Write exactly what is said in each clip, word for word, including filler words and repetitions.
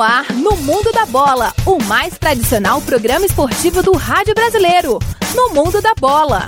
no ar, no Mundo da Bola, o mais tradicional programa esportivo do rádio brasileiro. No Mundo da Bola.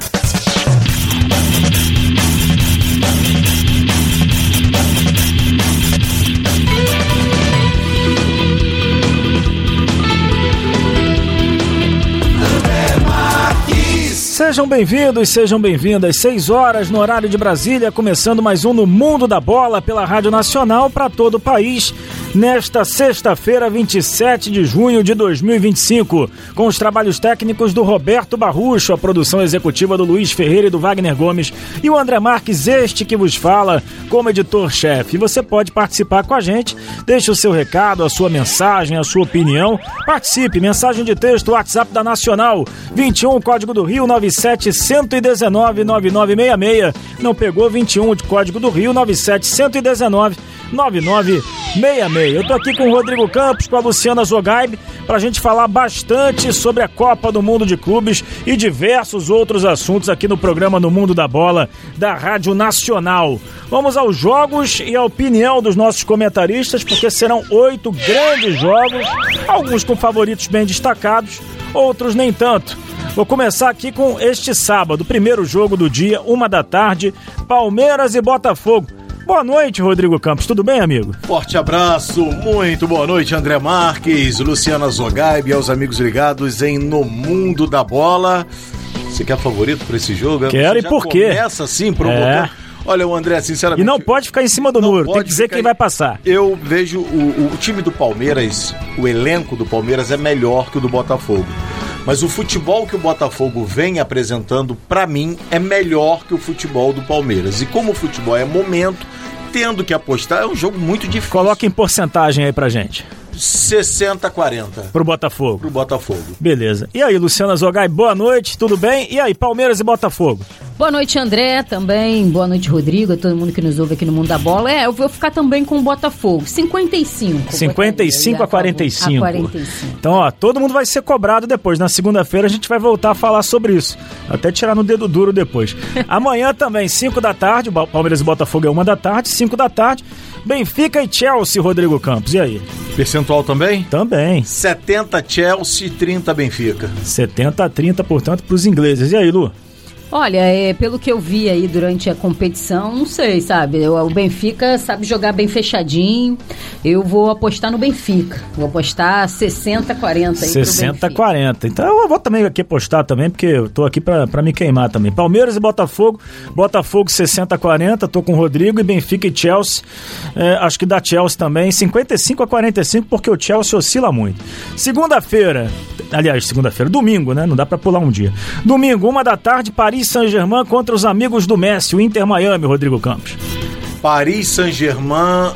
Sejam bem-vindos, sejam bem-vindas. seis horas no horário de Brasília, começando mais um no Mundo da Bola pela Rádio Nacional para todo o país, nesta sexta-feira, vinte e sete de junho de dois mil e vinte e cinco, com os trabalhos técnicos do Roberto Barrucho, a produção executiva do Luiz Ferreira e do Wagner Gomes e o André Marques, este que vos fala como editor-chefe. E você pode participar com a gente, deixe o seu recado, a sua mensagem, a sua opinião. Participe, mensagem de texto, WhatsApp da Nacional, vinte e um, código do Rio, nove sete um um nove, nove nove seis seis. Não pegou? vinte e um de código do Rio, nove sete um um nove, nove nove seis seis. Eu tô aqui com o Rodrigo Campos, com a Luciana Zogaib, pra gente falar bastante sobre a Copa do Mundo de Clubes e diversos outros assuntos aqui no programa No Mundo da Bola da Rádio Nacional. Vamos aos jogos e a opinião dos nossos comentaristas, porque serão oito grandes jogos, alguns com favoritos bem destacados, outros nem tanto. Vou começar aqui com este sábado, primeiro jogo do dia, uma da tarde, Palmeiras e Botafogo. Boa noite, Rodrigo Campos. Tudo bem, amigo? Forte abraço, muito boa noite, André Marques, Luciana Zogaib e aos amigos ligados em No Mundo da Bola. Você quer favorito para esse jogo? Quero, e por quê? Começa assim, provocando. É. Olha, o André, sinceramente... E não pode ficar em cima do muro, tem que dizer quem vai passar. Eu vejo o, o time do Palmeiras, o elenco do Palmeiras é melhor que o do Botafogo. Mas o futebol que o Botafogo vem apresentando, pra mim, é melhor que o futebol do Palmeiras. E como o futebol é momento, tendo que apostar, é um jogo muito difícil. Coloca em porcentagem aí pra gente. sessenta a quarenta. Pro Botafogo. Pro Botafogo. Beleza. E aí, Luciana Zogai, boa noite, tudo bem? E aí, Palmeiras e Botafogo? Boa noite, André, também. Boa noite, Rodrigo, a todo mundo que nos ouve aqui no Mundo da Bola. É, eu vou ficar também com o Botafogo. cinquenta e cinco. cinquenta e cinco a quarenta e cinco. A quarenta e cinco. Então, ó, todo mundo vai ser cobrado depois. Na segunda-feira a gente vai voltar a falar sobre isso. Até tirar no dedo duro depois. Amanhã também, cinco da tarde, o Palmeiras e Botafogo é uma da tarde, cinco da tarde. Benfica e Chelsea, Rodrigo Campos. E aí? Percentual também? Também. setenta Chelsea, trinta Benfica. setenta a trinta, portanto, pros ingleses. E aí, Lu? Olha, é, pelo que eu vi aí durante a competição, não sei, sabe? Eu, o Benfica sabe jogar bem fechadinho. Eu vou apostar no Benfica. Vou apostar sessenta a quarenta aí sessenta a quarenta. Então eu vou também aqui apostar também, porque eu tô aqui pra, pra me queimar também. Palmeiras e Botafogo. Botafogo sessenta a quarenta, tô com o Rodrigo. E Benfica e Chelsea. É, acho que dá Chelsea também. cinquenta e cinco a quarenta e cinco, porque o Chelsea oscila muito. Segunda-feira. Aliás, segunda-feira. Domingo, né? Não dá pra pular um dia. Domingo, uma da tarde, Paris Saint-Germain contra os amigos do Messi, o Inter Miami, Rodrigo Campos. Paris Saint-Germain,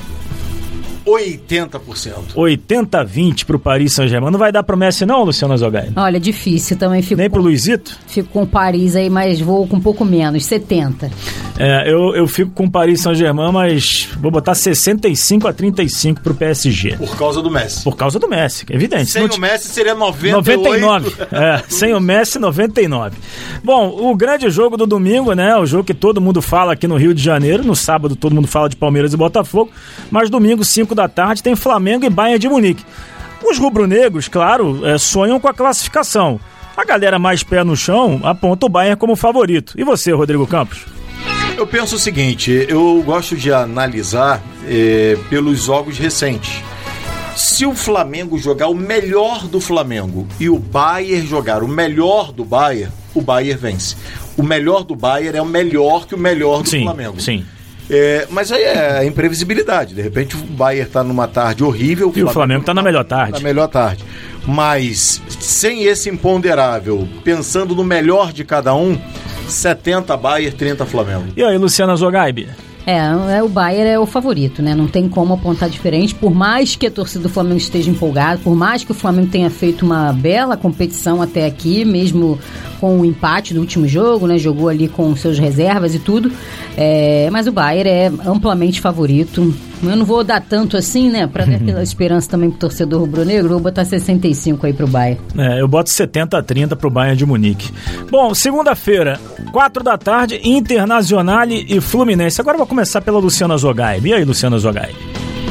oitenta por cento. oitenta a vinte pro Paris Saint-Germain. Não vai dar pro Messi não, Luciana Zogai? Olha, difícil também. Fico Nem com, pro Luizito? Fico com o Paris aí, mas vou com um pouco menos, setenta. É, eu, eu fico com o Paris Saint-Germain, mas vou botar sessenta e cinco a trinta e cinco pro P S G. Por causa do Messi. Por causa do Messi, evidente. Sem o Messi seria noventa e oito. noventa e nove. É, sem o Messi, noventa e nove. Bom, o grande jogo do domingo, né? O jogo que todo mundo fala aqui no Rio de Janeiro. No sábado todo mundo fala de Palmeiras e Botafogo. Mas domingo, cinco da tarde, tem Flamengo e Bayern de Munique. Os rubro-negros, claro, é, sonham com a classificação. A galera mais pé no chão aponta o Bayern como favorito. E você, Rodrigo Campos? Eu penso o seguinte, eu gosto de analisar é, pelos jogos recentes. Se o Flamengo jogar o melhor do Flamengo e o Bayern jogar o melhor do Bayern, o Bayern vence. O melhor do Bayern é o melhor que o melhor do sim, Flamengo. Sim, é, mas aí é a imprevisibilidade. De repente o Bayern tá numa tarde horrível. E o Flamengo tá na melhor tarde. Na melhor tarde. Mas sem esse imponderável, pensando no melhor de cada um, setenta Bayern, trinta Flamengo. E aí, Luciana Zogaib? É, o Bayern é o favorito, né? Não tem como apontar diferente. Por mais que a torcida do Flamengo esteja empolgada, por mais que o Flamengo tenha feito uma bela competição até aqui, mesmo com o empate do último jogo, né? Jogou ali com seus reservas e tudo. É, mas o Bayern é amplamente favorito. Eu não vou dar tanto assim, né? Pra dar aquela esperança também pro torcedor rubro-negro, vou botar sessenta e cinco aí pro Bayern. É, eu boto setenta a trinta pro Bayern de Munique. Bom, segunda-feira, quatro da tarde, Internazionale e Fluminense. Agora eu vou começar pela Luciana Zogaib. E aí, Luciana Zogaib?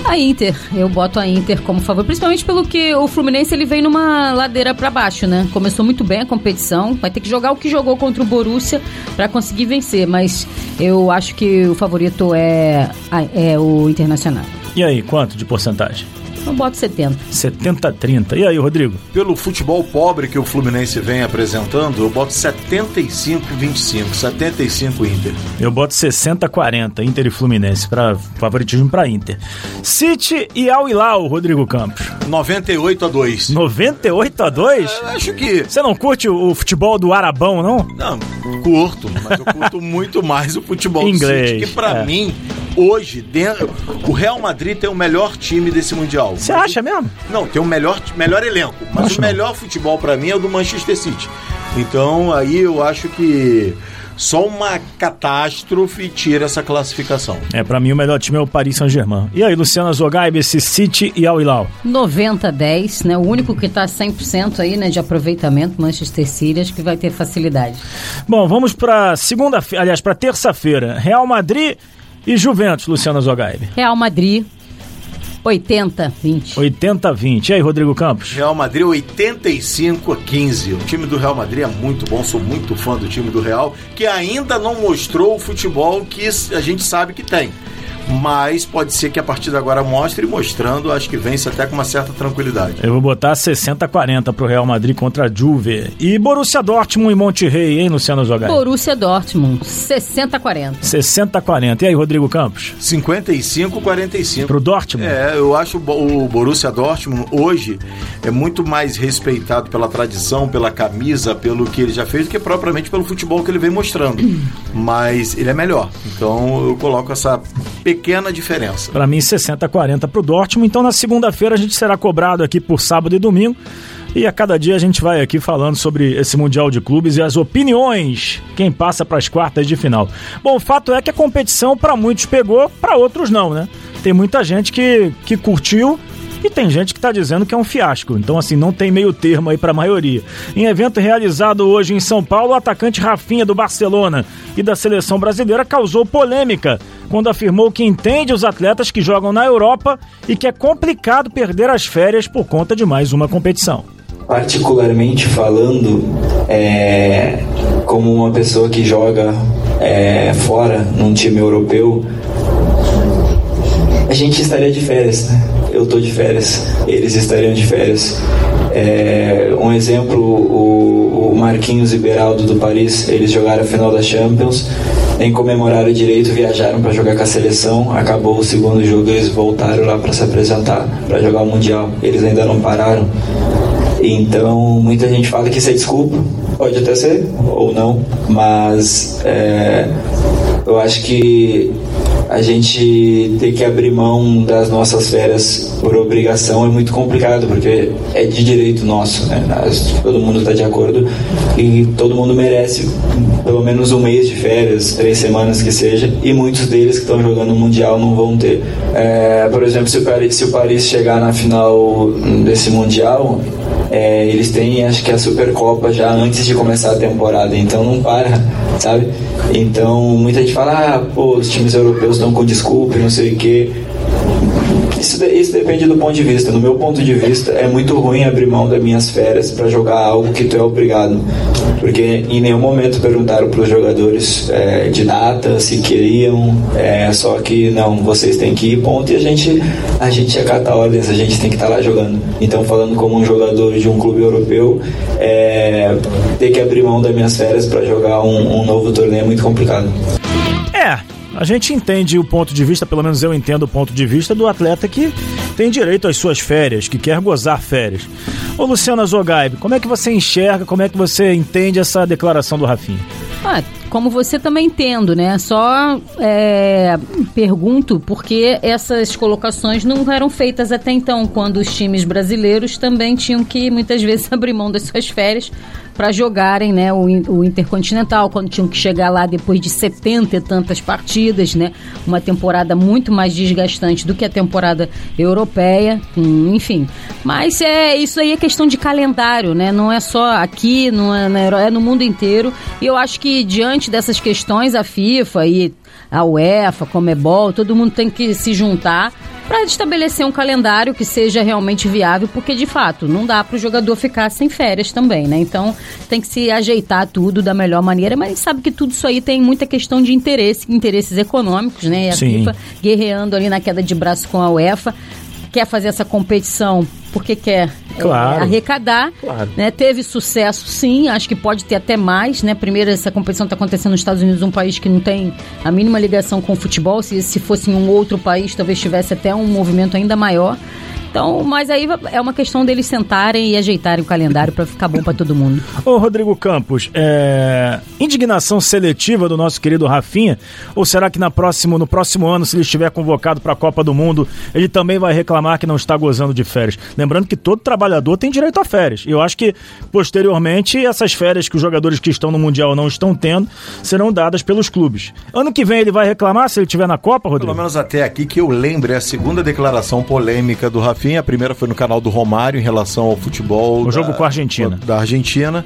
A Inter, eu boto a Inter como favor, principalmente pelo que o Fluminense ele vem numa ladeira para baixo, né? Começou muito bem a competição, vai ter que jogar o que jogou contra o Borussia para conseguir vencer, mas eu acho que o favorito é, é o Internacional. E aí, quanto de porcentagem? Eu boto setenta. setenta a trinta. E aí, Rodrigo? Pelo futebol pobre que o Fluminense vem apresentando, eu boto setenta e cinco a vinte e cinco. setenta e cinco Inter. Eu boto sessenta a quarenta, Inter e Fluminense, para favoritismo para Inter. City e Al Hilal, Rodrigo Campos. noventa e oito a dois. noventa e oito a dois? Eu acho que... Você não curte o futebol do Arabão, não? Não, curto, mas eu curto muito mais o futebol inglês, do City, que pra é. mim, hoje, dentro, o Real Madrid tem o melhor time desse Mundial. Você acha mesmo? Não, tem o melhor, melhor elenco, mas acho o melhor não. futebol pra mim é o do Manchester City. Então, aí eu acho que só uma catástrofe tira essa classificação. É, pra mim o melhor time é o Paris Saint-Germain. E aí, Luciana Zogaib, esse City e Al Hilal? noventa a dez, né? O único que tá cem por cento aí, né, de aproveitamento, Manchester City, acho que vai ter facilidade. Bom, vamos pra segunda-feira, aliás, pra terça-feira. Real Madrid e Juventus, Luciana Zogaib. Real Madrid, oitenta a vinte. oitenta a vinte. E aí, Rodrigo Campos? Real Madrid oitenta e cinco a quinze. O time do Real Madrid é muito bom, sou muito fã do time do Real, que ainda não mostrou o futebol que a gente sabe que tem. Mas pode ser que a partir de agora mostre, e mostrando, acho que vence até com uma certa tranquilidade. Eu vou botar sessenta a quarenta pro Real Madrid contra a Juve. E Borussia Dortmund e Monterrey, hein, Luciano Zogaib? Borussia Dortmund, sessenta a quarenta. sessenta a quarenta. E aí, Rodrigo Campos? cinquenta e cinco a quarenta e cinco. Pro Dortmund? É, eu acho o Borussia Dortmund hoje é muito mais respeitado pela tradição, pela camisa, pelo que ele já fez, do que propriamente pelo futebol que ele vem mostrando. Mas ele é melhor. Então eu coloco essa pequena diferença. Para mim, sessenta a quarenta pro Dortmund. Então, na segunda-feira, a gente será cobrado aqui por sábado e domingo. E a cada dia a gente vai aqui falando sobre esse Mundial de Clubes e as opiniões, quem passa para as quartas de final. Bom, o fato é que a competição para muitos pegou, para outros não, né? Tem muita gente que, que curtiu e tem gente que está dizendo que é um fiasco. Então, assim, não tem meio termo aí para a maioria. Em evento realizado hoje em São Paulo, o atacante Rafinha do Barcelona e da seleção brasileira causou polêmica quando afirmou que entende os atletas que jogam na Europa e que é complicado perder as férias por conta de mais uma competição. Particularmente falando, é, como uma pessoa que joga é, fora, num time europeu, a gente estaria de férias, né? Eu estou de férias, eles estariam de férias. É, um exemplo, o, o Marquinhos e Beraldo do Paris, eles jogaram a final da Champions, nem comemoraram direito, viajaram para jogar com a seleção, acabou o segundo jogo, eles voltaram lá para se apresentar, para jogar o Mundial, eles ainda não pararam. Então, muita gente fala que isso é desculpa, pode até ser, ou não, mas é, eu acho que a gente ter que abrir mão das nossas férias por obrigação é muito complicado, porque é de direito nosso, né? Todo mundo está de acordo e todo mundo merece pelo menos um mês de férias, três semanas que seja, e muitos deles que estão jogando o Mundial não vão ter. É, por exemplo, se o Paris, se o Paris chegar na final desse Mundial, é, eles têm, acho que a Supercopa já antes de começar a temporada, então não para, sabe? Então muita gente fala, ah, pô, os times europeus estão com desculpa e não sei o quê. Isso, isso depende do ponto de vista. No meu ponto de vista, é muito ruim abrir mão das minhas férias para jogar algo que tu é obrigado, porque em nenhum momento perguntaram para os jogadores é, de data, se queriam, é, só que não, vocês têm que ir, ponto, e a gente, a gente acata ordens, a gente tem que estar lá jogando. Então, falando como um jogador de um clube europeu, é, ter que abrir mão das minhas férias para jogar um, um novo torneio é muito complicado. É, a gente entende o ponto de vista, pelo menos eu entendo o ponto de vista do atleta que tem direito às suas férias, que quer gozar férias. Ô Luciana Zogaib, como é que você enxerga, como é que você entende essa declaração do Rafinha? Ah, como você também entendo, né? Só é, pergunto porque essas colocações não eram feitas até então, quando os times brasileiros também tinham que muitas vezes abrir mão das suas férias para jogarem, né, o, o Intercontinental, quando tinham que chegar lá depois de setenta e tantas partidas, né? Uma temporada muito mais desgastante do que a temporada europeia, hum, enfim. Mas é, isso aí é questão de calendário, né? Não é só aqui, não é, na Euro, é no mundo inteiro. E eu acho que diante dessas questões, a FIFA e a UEFA, a Conmebol, todo mundo tem que se juntar para estabelecer um calendário que seja realmente viável, porque de fato não dá para o jogador ficar sem férias também, né? Então tem que se ajeitar tudo da melhor maneira, mas a gente sabe que tudo isso aí tem muita questão de interesse, interesses econômicos, né? E a Sim. FIFA guerreando ali na queda de braço com a UEFA, quer fazer essa competição porque quer claro. é, arrecadar, claro. né? Teve sucesso sim, acho que pode ter até mais, né? Primeiro, essa competição está acontecendo nos Estados Unidos, um país que não tem a mínima ligação com o futebol. Se, se fosse em um outro país, talvez tivesse até um movimento ainda maior. Então, mas aí é uma questão deles sentarem e ajeitarem o calendário para ficar bom para todo mundo. Ô Rodrigo Campos, é... indignação seletiva do nosso querido Rafinha, ou será que na próximo, no próximo ano, se ele estiver convocado para a Copa do Mundo, ele também vai reclamar que não está gozando de férias? Lembrando que todo trabalhador tem direito a férias. E eu acho que, posteriormente, essas férias que os jogadores que estão no Mundial não estão tendo, serão dadas pelos clubes. Ano que vem ele vai reclamar se ele estiver na Copa, Rodrigo? Pelo menos até aqui que eu lembre, é a segunda declaração polêmica do Rafinha. A primeira foi no canal do Romário em relação ao futebol. O da, jogo com a Argentina. Da Argentina.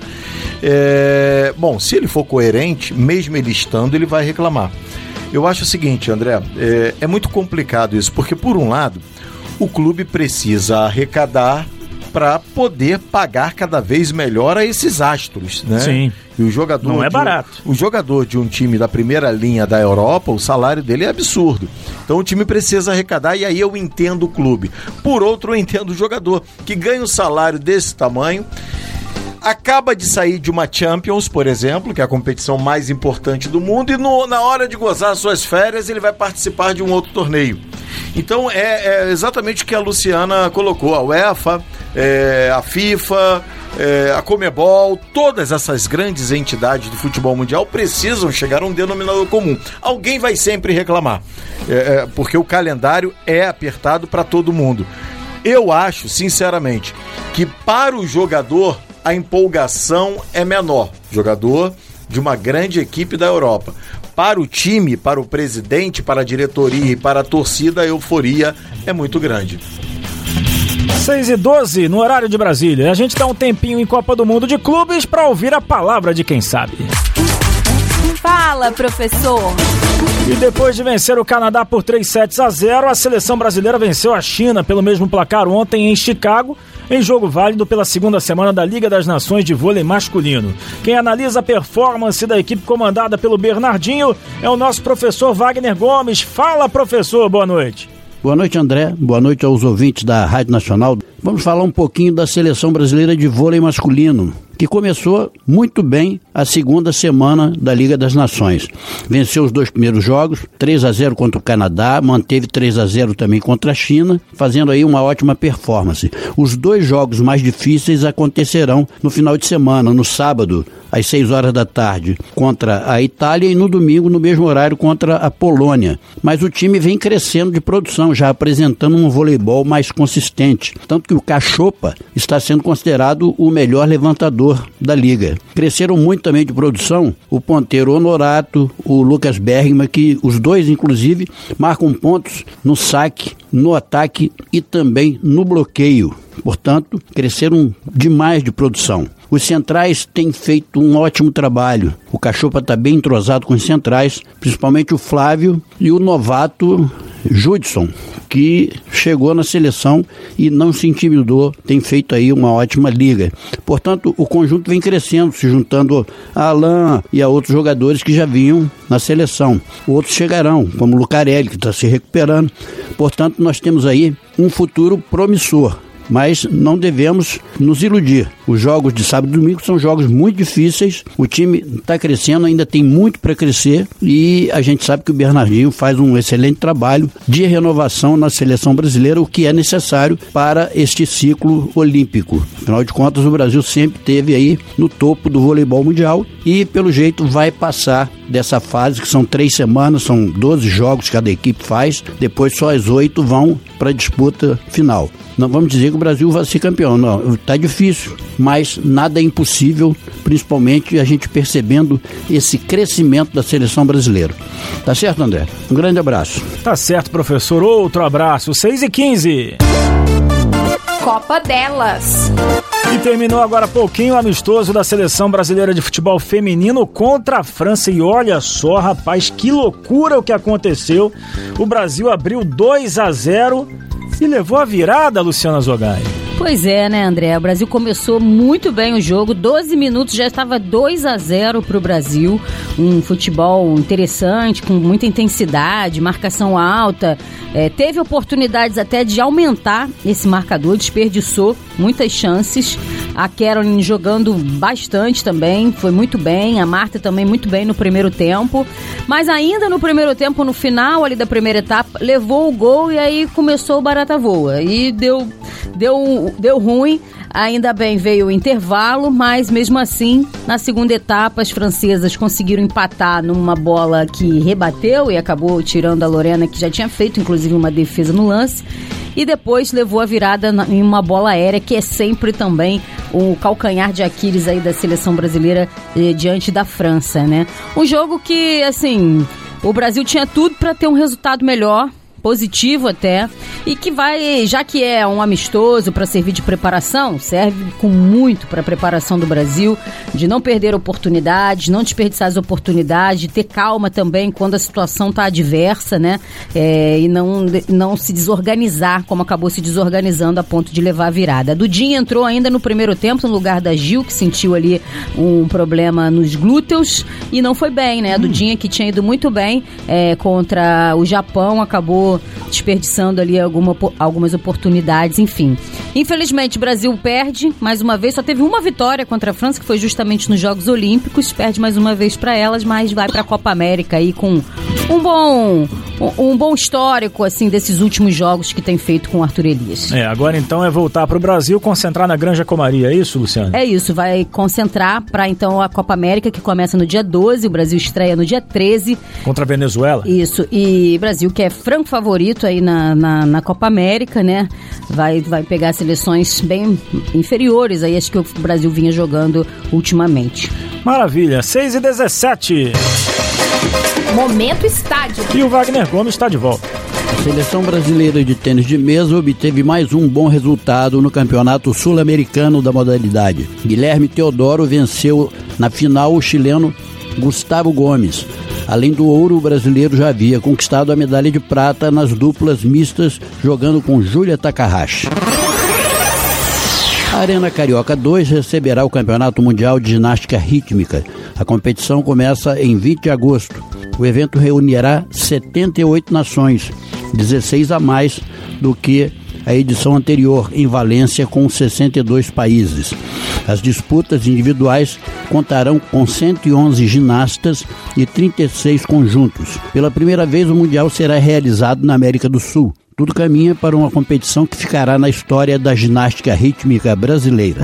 É, bom, se ele for coerente, mesmo ele estando, ele vai reclamar. Eu acho o seguinte, André, é, é muito complicado isso, porque por um lado, o clube precisa arrecadar para poder pagar cada vez melhor a esses astros, né? Sim. E o jogador não é de, barato. O jogador de um time da primeira linha da Europa, o salário dele é absurdo. Então o time precisa arrecadar e aí eu entendo o clube. Por outro, eu entendo o jogador que ganha um salário desse tamanho, acaba de sair de uma Champions, por exemplo, que é a competição mais importante do mundo, e no, na hora de gozar suas férias ele vai participar de um outro torneio. Então é, é exatamente o que a Luciana colocou. A UEFA, é, a FIFA, é, a Comebol, todas essas grandes entidades do futebol mundial precisam chegar a um denominador comum. Alguém vai sempre reclamar, é, é, porque o calendário é apertado para todo mundo. Eu acho, sinceramente, que para o jogador a empolgação é menor. Jogador de uma grande equipe da Europa. Para o time, para o presidente, para a diretoria e para a torcida, a euforia é muito grande. seis e doze no horário de Brasília. A gente dá um tempinho em Copa do Mundo de Clubes para ouvir a palavra de quem sabe. Fala, professor! E depois de vencer o Canadá por três sets a zero, a seleção brasileira venceu a China pelo mesmo placar ontem em Chicago, em jogo válido pela segunda semana da Liga das Nações de Vôlei Masculino. Quem analisa a performance da equipe comandada pelo Bernardinho é o nosso professor Wagner Gomes. Fala, professor, boa noite. Boa noite, André. Boa noite aos ouvintes da Rádio Nacional. Vamos falar um pouquinho da seleção brasileira de vôlei masculino, que começou muito bem a segunda semana da Liga das Nações. Venceu os dois primeiros jogos, três a zero contra o Canadá, manteve três a zero também contra a China, fazendo aí uma ótima performance. Os dois jogos mais difíceis acontecerão no final de semana, no sábado, às seis horas da tarde, contra a Itália, e no domingo, no mesmo horário, contra a Polônia. Mas o time vem crescendo de produção, já apresentando um voleibol mais consistente. Tanto que o Cachopa está sendo considerado o melhor levantador da Liga. Cresceram muito também de produção o ponteiro Honorato, o Lucas Bergman, que os dois, inclusive, marcam pontos no saque, no ataque e também no bloqueio. Portanto, cresceram demais de produção. Os centrais têm feito um ótimo trabalho. O Cachopa está bem entrosado com os centrais, principalmente o Flávio e o novato Judson, que chegou na seleção e não se intimidou, tem feito aí uma ótima liga. Portanto, o conjunto vem crescendo, se juntando a Alain e a outros jogadores que já vinham na seleção. Outros chegarão, como o Lucarelli, que está se recuperando. Portanto, nós temos aí um futuro promissor. Mas não devemos nos iludir. Os jogos de sábado e domingo são jogos muito difíceis. O time está crescendo, ainda tem muito para crescer. E a gente sabe que o Bernardinho faz um excelente trabalho de renovação na seleção brasileira, o que é necessário para este ciclo olímpico. Afinal de contas, o Brasil sempre esteve aí no topo do voleibol mundial e, pelo jeito, vai passar dessa fase, que são três semanas, são doze jogos que cada equipe faz. Depois só as oito vão para a disputa final. Não vamos dizer que o Brasil vai ser campeão, não, está difícil, mas nada é impossível, principalmente a gente percebendo esse crescimento da seleção brasileira. Tá certo, André? Um grande abraço. Tá certo, professor, outro abraço, seis e quinze. Copa delas. E terminou agora há pouquinho o amistoso da Seleção Brasileira de Futebol Feminino contra a França. E olha só, rapaz, que loucura o que aconteceu. O Brasil abriu dois a zero e levou a virada, Luciana Zogai. Pois é, né, André? O Brasil começou muito bem o jogo, doze minutos já estava dois a zero para o Brasil. Um futebol interessante, com muita intensidade, marcação alta. É, teve oportunidades até de aumentar esse marcador, desperdiçou muitas chances. A Caroline jogando bastante também, foi muito bem. A Marta também muito bem no primeiro tempo. Mas ainda no primeiro tempo, no final ali da primeira etapa, levou o gol e aí começou o barata voa. E deu, deu, deu ruim. Ainda bem veio o intervalo, mas mesmo assim, na segunda etapa, as francesas conseguiram empatar numa bola que rebateu e acabou tirando a Lorena, que já tinha feito inclusive uma defesa no lance, e depois levou a virada em uma bola aérea, que é sempre também o calcanhar de Aquiles aí da seleção brasileira eh, diante da França, né? Um jogo que, assim, o Brasil tinha tudo para ter um resultado melhor, positivo até, e que vai, já que é um amistoso para servir de preparação, serve com muito para a preparação do Brasil, de não perder oportunidades, não desperdiçar as oportunidades, de ter calma também quando a situação está adversa, né? É, e não, não se desorganizar, como acabou se desorganizando a ponto de levar a virada. A Dudinha entrou ainda no primeiro tempo no lugar da Gil, que sentiu ali um problema nos glúteos e não foi bem, né? A Dudinha, que tinha ido muito bem é, contra o Japão, acabou desperdiçando ali alguma, algumas oportunidades, enfim. Infelizmente, o Brasil perde mais uma vez, só teve uma vitória contra a França, que foi justamente nos Jogos Olímpicos, perde mais uma vez para elas, mas vai para a Copa América aí com um bom, um, um bom histórico, assim, desses últimos jogos que tem feito com o Arthur Elias. É, agora então é voltar para o Brasil, concentrar na Granja Comari, é isso, Luciano? É isso, vai concentrar para então a Copa América, que começa no dia doze, o Brasil estreia no dia treze. Contra a Venezuela? Isso, e Brasil, que é franco favorito aí na, na, na Copa América, né? Vai, vai pegar seleções bem inferiores aí, acho que o Brasil vinha jogando ultimamente. Maravilha, seis e dezessete. Momento Estádio. E o Wagner Gomes está de volta. A Seleção Brasileira de Tênis de Mesa obteve mais um bom resultado no Campeonato Sul-Americano da modalidade. Guilherme Teodoro venceu na final o chileno Gustavo Gomes. Além do ouro, o brasileiro já havia conquistado a medalha de prata nas duplas mistas, jogando com Júlia Takahashi. A Arena Carioca dois receberá o Campeonato Mundial de Ginástica Rítmica. A competição começa em vinte de agosto. O evento reunirá setenta e oito nações, dezesseis a mais do que a edição anterior, em Valência, com sessenta e dois países. As disputas individuais contarão com cento e onze ginastas e trinta e seis conjuntos. Pela primeira vez, o Mundial será realizado na América do Sul. Tudo caminha para uma competição que ficará na história da ginástica rítmica brasileira.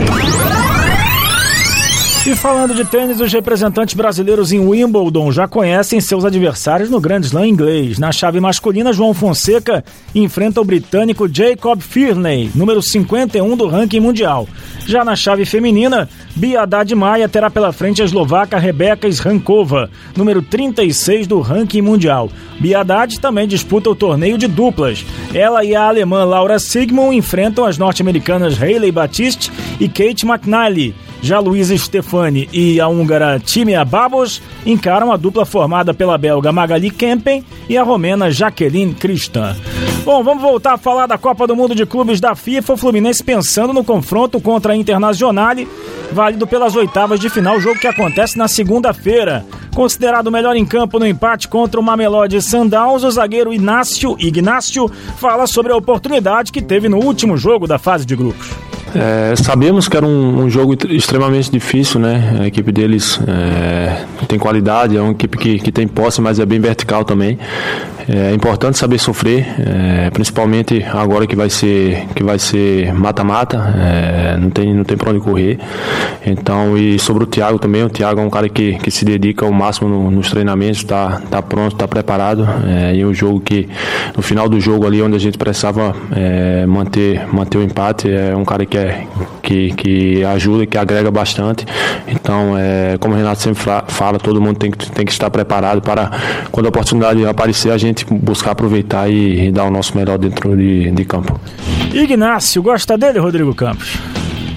E falando de tênis, os representantes brasileiros em Wimbledon já conhecem seus adversários no Grand Slam inglês. Na chave masculina, João Fonseca enfrenta o britânico Jacob Fearney, número cinquenta e um do ranking mundial. Já na chave feminina, Bia Haddad Maia terá pela frente a eslovaca Rebeca Srankova, número trinta e seis do ranking mundial. Bia Haddad também disputa o torneio de duplas. Ela e a alemã Laura Sigmund enfrentam as norte-americanas Hailey Batiste e Kate McNally. Já Luísa Stefani e a húngara Timea Babos encaram a dupla formada pela belga Magali Kempen e a romena Jacqueline Christian. Bom, vamos voltar a falar da Copa do Mundo de Clubes da FIFA. O Fluminense pensando no confronto contra a Internazionale, válido pelas oitavas de final, jogo que acontece na segunda-feira. Considerado o melhor em campo no empate contra o Mamelodi Sundowns, o zagueiro Inácio Ignácio fala sobre a oportunidade que teve no último jogo da fase de grupos. É, sabemos que era um, um jogo extremamente difícil, né? A equipe deles é, tem qualidade, é uma equipe que, que tem posse, mas é bem vertical também. É importante saber sofrer, é, principalmente agora que vai ser que vai ser mata-mata, é, não tem não tem para onde correr. Então, e sobre o Thiago também, o Thiago é um cara que, que se dedica ao máximo no, nos treinamentos, está tá pronto, está preparado. É, e um jogo que no final do jogo ali, onde a gente precisava é, manter manter o empate, é um cara que é que, que ajuda, que agrega bastante. Então, é, como o Renato sempre fala, todo mundo tem que tem que estar preparado para quando a oportunidade aparecer, a gente buscar aproveitar e, e dar o nosso melhor dentro de, de campo. Ignácio, gosta dele, Rodrigo Campos?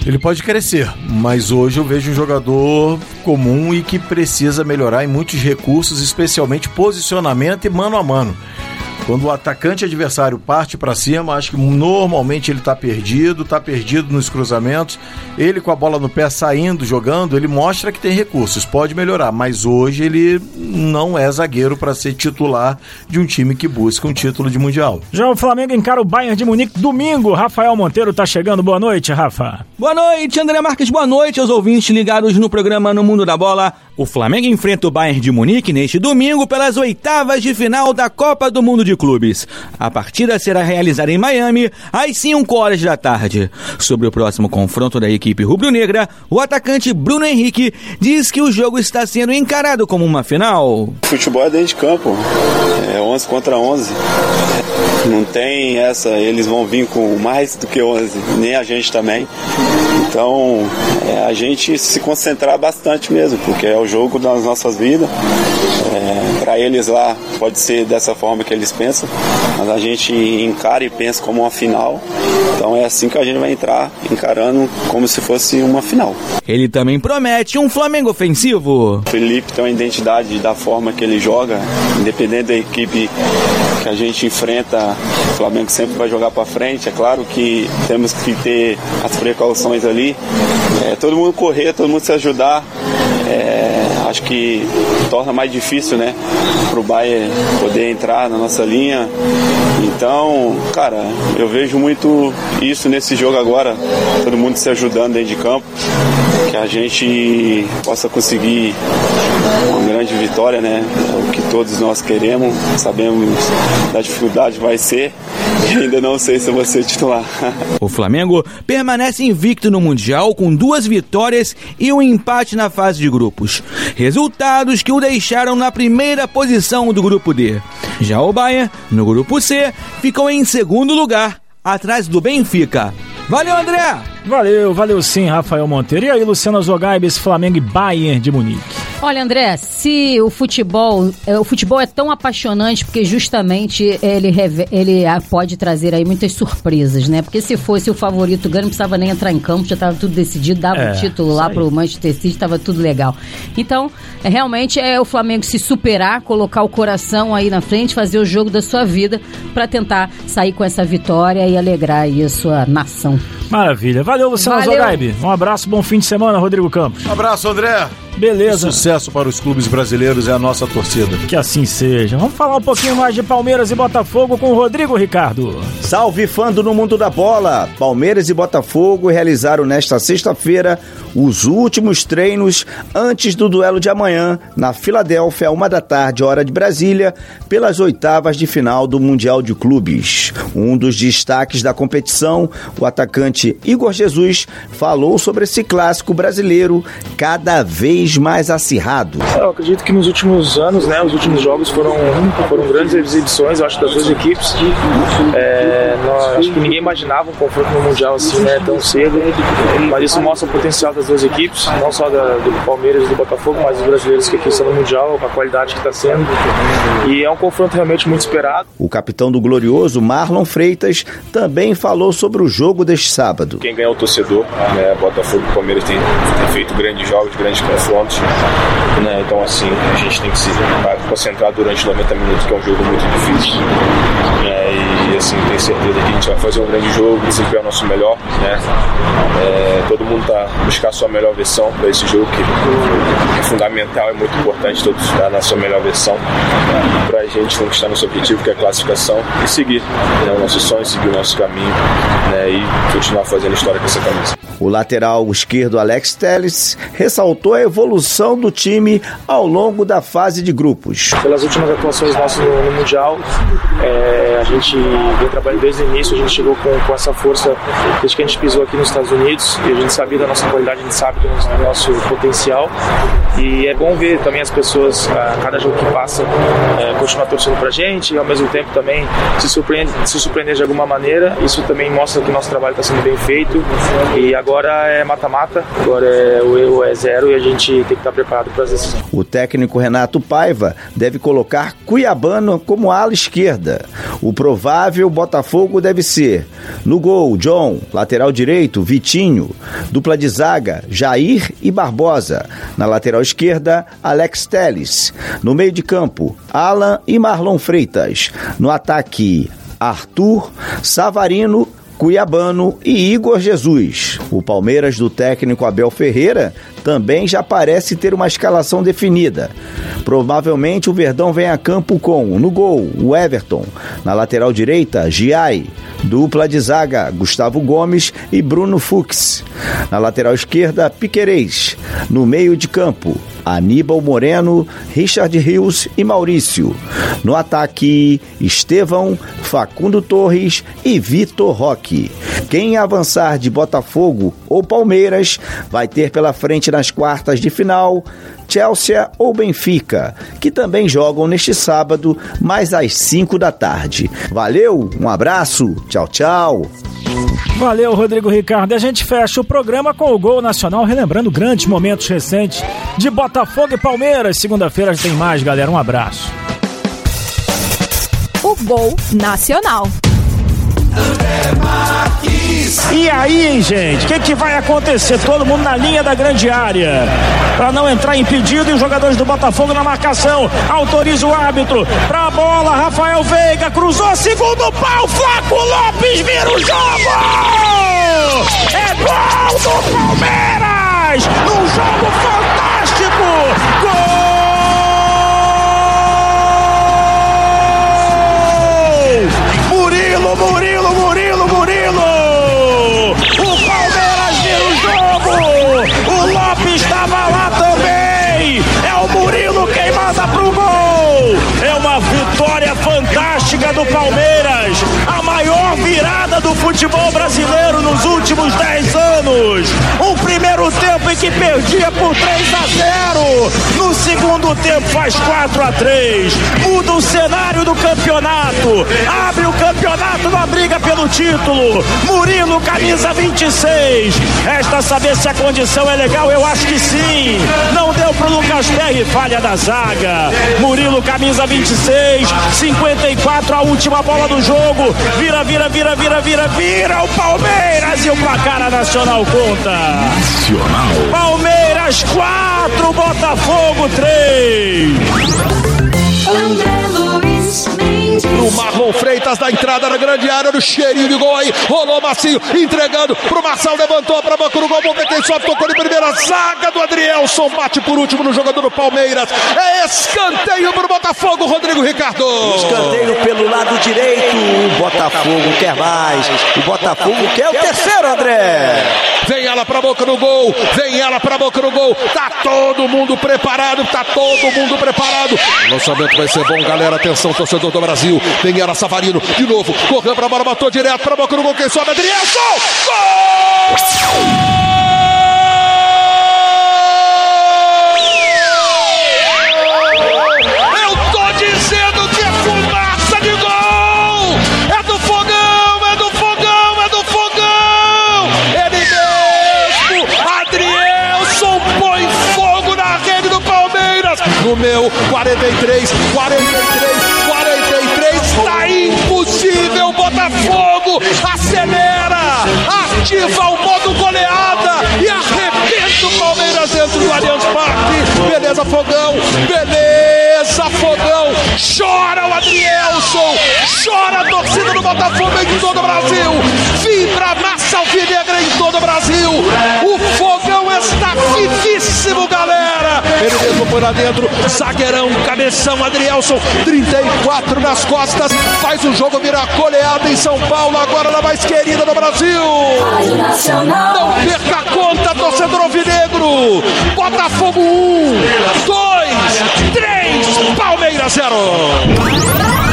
Ele pode crescer, mas hoje eu vejo um jogador comum e que precisa melhorar em muitos recursos, especialmente posicionamento e mano a mano. Quando o atacante adversário parte para cima, acho que normalmente ele está perdido, está perdido nos cruzamentos. Ele com a bola no pé saindo, jogando, ele mostra que tem recursos, pode melhorar, mas hoje ele não é zagueiro para ser titular de um time que busca um título de Mundial. Já o Flamengo encara o Bayern de Munique domingo. Rafael Monteiro tá chegando. Boa noite, Rafa. Boa noite, André Marques. Boa noite aos ouvintes ligados no programa No Mundo da Bola. O Flamengo enfrenta o Bayern de Munique neste domingo pelas oitavas de final da Copa do Mundo de Clubes. A partida será realizada em Miami às cinco horas da tarde. Sobre o próximo confronto da equipe rubro-negra, o atacante Bruno Henrique diz que o jogo está sendo encarado como uma final. Futebol é dentro de campo, é onze contra onze. Não tem essa, eles vão vir com mais do que onze, nem a gente também. Então, é a gente se concentrar bastante mesmo, porque é o jogo das nossas vidas. É, para eles lá pode ser dessa forma que eles pensam, mas a gente encara e pensa como uma final. Então é assim que a gente vai entrar, encarando como se fosse uma final. Ele também promete um Flamengo ofensivo. O Felipe tem uma identidade da forma que ele joga, independente da equipe que a gente enfrenta, o Flamengo sempre vai jogar para frente. É claro que temos que ter as precauções ali, é, todo mundo correr, todo mundo se ajudar. É, acho que torna mais difícil, né, pro Bayern poder entrar na nossa linha. Então, cara, eu vejo muito isso nesse jogo agora, todo mundo se ajudando dentro de campo, que a gente possa conseguir uma grande vitória, né, é o que todos nós queremos. Sabemos da dificuldade que vai ser e ainda não sei se eu vou ser titular. O Flamengo permanece invicto no Mundial com duas vitórias e um empate na fase de grupos. Resultados que o deixaram na primeira posição do grupo D. Já o Bayern, no grupo C, ficou em segundo lugar, atrás do Benfica. Valeu, André! Valeu, valeu sim, Rafael Monteiro. E aí, Luciana Zogaibes, Flamengo e Bayern de Munique. Olha, André, se o futebol, o futebol é tão apaixonante porque justamente ele, ele pode trazer aí muitas surpresas, né? Porque se fosse o favorito ganho, não precisava nem entrar em campo, já estava tudo decidido, dava é, o título lá pro Manchester City, estava tudo legal. Então, é, realmente é o Flamengo se superar, colocar o coração aí na frente, fazer o jogo da sua vida para tentar sair com essa vitória e alegrar aí a sua nação. Maravilha. Valeu, Luciano Zogaib. Um abraço, bom fim de semana, Rodrigo Campos. Um abraço, André. Beleza. Sucesso para os clubes brasileiros, é a nossa torcida. Que assim seja. Vamos falar um pouquinho mais de Palmeiras e Botafogo com o Rodrigo Ricardo. Salve, fã do No Mundo da Bola! Palmeiras e Botafogo realizaram nesta sexta-feira os últimos treinos antes do duelo de amanhã, na Filadélfia, uma da tarde, hora de Brasília, pelas oitavas de final do Mundial de Clubes. Um dos destaques da competição, o atacante Igor Jesus, falou sobre esse clássico brasileiro cada vez mais acirrado. Eu acredito que nos últimos anos, né, os últimos jogos foram, foram grandes exibições, eu acho, das duas equipes. É, nós, acho que ninguém imaginava um confronto no Mundial assim, né, tão cedo, mas isso mostra o potencial das duas equipes, não só da, do Palmeiras e do Botafogo, mas dos brasileiros que aqui estão no Mundial, a qualidade que está sendo, e é um confronto realmente muito esperado. O capitão do Glorioso, Marlon Freitas, também falou sobre o jogo deste sábado. Quem ganha é o torcedor, né, Botafogo e Palmeiras tem, tem feito grandes jogos, grandes confrontos, né? Então assim, a gente tem que se concentrar durante noventa minutos, que é um jogo muito difícil, né? E assim, tenho certeza que a gente vai fazer um grande jogo, desempenhar o nosso melhor, né? É, todo mundo tá buscar a sua melhor versão para esse jogo, que é fundamental, é muito importante todos estar na sua melhor versão para a gente conquistar nosso objetivo, que é a classificação, e seguir, né, o nosso sonho, seguir o nosso caminho, né, e continuar fazendo história com essa camisa. O lateral esquerdo Alex Telles ressaltou a evolução do time ao longo da fase de grupos. Pelas últimas atuações nossas no, no Mundial, é, a gente vem trabalhando desde o início, a gente chegou com, com essa força desde que a gente pisou aqui nos Estados Unidos, e a gente sabia da nossa qualidade, a gente sabe do nosso, do nosso potencial, e é bom ver também as pessoas, a cada jogo que passa, é, continuar torcendo pra gente, e ao mesmo tempo também se surpreender, se surpreender de alguma maneira. Isso também mostra que o nosso trabalho está sendo bem feito, e agora Agora é mata-mata, agora é, o erro é zero e a gente tem que estar preparado para as decisões. O técnico Renato Paiva deve colocar Cuiabano como ala esquerda. O provável provável Botafogo deve ser: no gol, John; lateral direito, Vitinho; dupla de zaga, Jair e Barbosa; na lateral esquerda, Alex Telles; no meio de campo, Alan e Marlon Freitas; no ataque, Arthur, Savarino, Cuiabano e Igor Jesus. O Palmeiras do técnico Abel Ferreira também já parece ter uma escalação definida. Provavelmente o Verdão vem a campo com, no gol, o Everton; na lateral direita, Giai; dupla de zaga, Gustavo Gomes e Bruno Fux; na lateral esquerda, Piquerez; no meio de campo, Aníbal Moreno, Richard Rios e Maurício; no ataque, Estevão, Facundo Torres e Vitor Roque. Quem avançar de Botafogo ou Palmeiras vai ter pela frente nas quartas de final Chelsea ou Benfica, que também jogam neste sábado, mais às cinco da tarde. Valeu, um abraço, tchau, tchau. Valeu, Rodrigo Ricardo. E a gente fecha o programa com o Gol Nacional, relembrando grandes momentos recentes de Botafogo e Palmeiras. Segunda-feira tem mais, galera. Um abraço. O Gol Nacional. E aí, hein, gente? O que, que vai acontecer? Todo mundo na linha da grande área para não entrar impedido, e os jogadores do Botafogo na marcação. Autoriza o árbitro pra bola. Rafael Veiga cruzou, segundo pau. Flaco Lopes vira o jogo! É gol do Palmeiras! Num jogo fantástico! Gol! Murilo, Murilo, Murilo, Murilo! O Palmeiras vira o jogo! O Lopes estava lá também! É o Murilo quem manda pro gol! É uma vitória fantástica do Palmeiras! A maior virada do futebol brasileiro nos últimos dez anos! Um primeiro tempo em que perdia por três a zero! No segundo tempo faz quatro a três! Muda o cenário do campeonato! Abre o campeonato na briga pelo título! Murilo, camisa vinte e seis! Resta saber se a condição é legal, eu acho que sim! Não deu pro Lucas Perry, falha da zaga! Murilo, camisa vinte e seis, cinquenta e quatro, a última bola do jogo! Vira, vira, vira, vira, vira, vira o Palmeiras, e o placar nacional conta! Nacional! Palmeiras quatro, Botafogo três! André Luiz Mendes. Pro Marlon Freitas na entrada na grande área, no cheirinho de gol aí, rolou macio, entregando pro Marçal, levantou pra banco no gol, vamos ver quem sobe, tocou de primeira, zaga do Adrielson, bate por último no jogador do Palmeiras, é escanteio pro Botafogo, Rodrigo Ricardo. Escanteio pelo lado direito, o Botafogo quer mais, o Botafogo quer o terceiro, André. Vem ela pra boca no gol, vem ela pra boca no gol, tá todo mundo preparado, tá todo mundo preparado. O lançamento vai ser bom, galera, atenção, torcedor do Brasil, vem ela, Savarino, de novo, correu pra bola, matou direto pra boca no gol, quem sobe, Adrielson, gol! No meu quarenta e três, quarenta e três, quarenta e três, tá impossível, Botafogo acelera, ativa o modo goleada e arrebenta o Palmeiras dentro do Allianz Parque. Beleza, Fogão, beleza, Fogão, chora o Adrielson, chora a torcida do Botafogo em todo o Brasil, vibra a massa alvinegra em todo o Brasil, o Fogão está vivíssimo, galera. Ele mesmo foi lá dentro, zagueirão, cabeção, Adrielson, trinta e quatro nas costas, faz o jogo virar goleada em São Paulo, agora na mais querida do Brasil. Não perca a conta, torcedor alvinegro. Botafogo um, dois, três, Palmeiras zero.